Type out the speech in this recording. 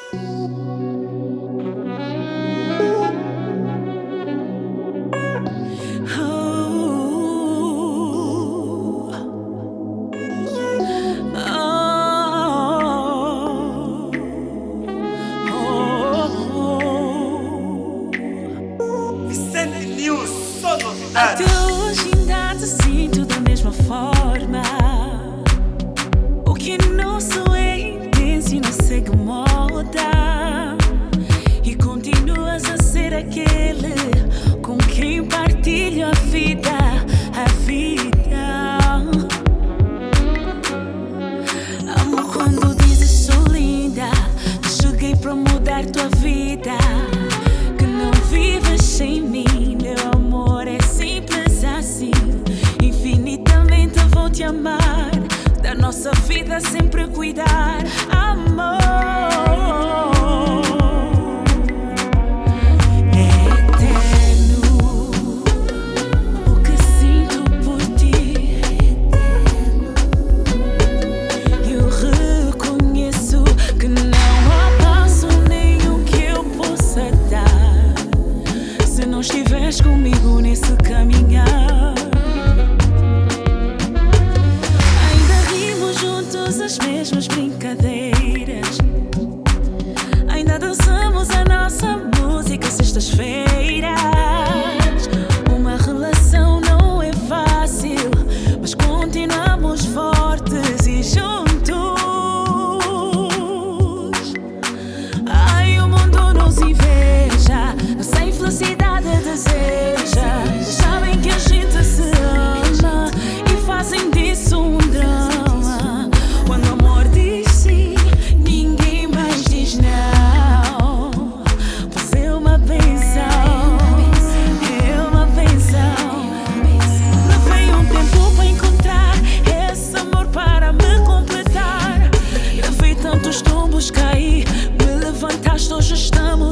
Até hoje ainda te sinto da mesma forma. O que nosso é intenso e não segue moda. E continuas a ser aquele com quem partilho a vida, a vida. Amo quando dizes sou linda, que cheguei para mudar tua vida, que não vives sem mim. Meu amor é simples assim, infinitamente vou te amar, da nossa vida sempre cuidar, amor. Estiveres comigo nesse caminhar, ainda rimos juntos as mesmas brincadeiras, ainda dançamos a nossa música sextas-feiras. Uma relação não é fácil, mas continuamos fortes e juntos. Ai, o mundo nos inveja, nossa infelicidade deseja. Sabem que a gente se ama e fazem disso um drama. Quando o amor diz sim, ninguém mais diz não. Pois é uma benção, é uma benção. Levei um tempo para encontrar esse amor para me completar. Levei tantos tombos, caí, me levantaste, hoje estamos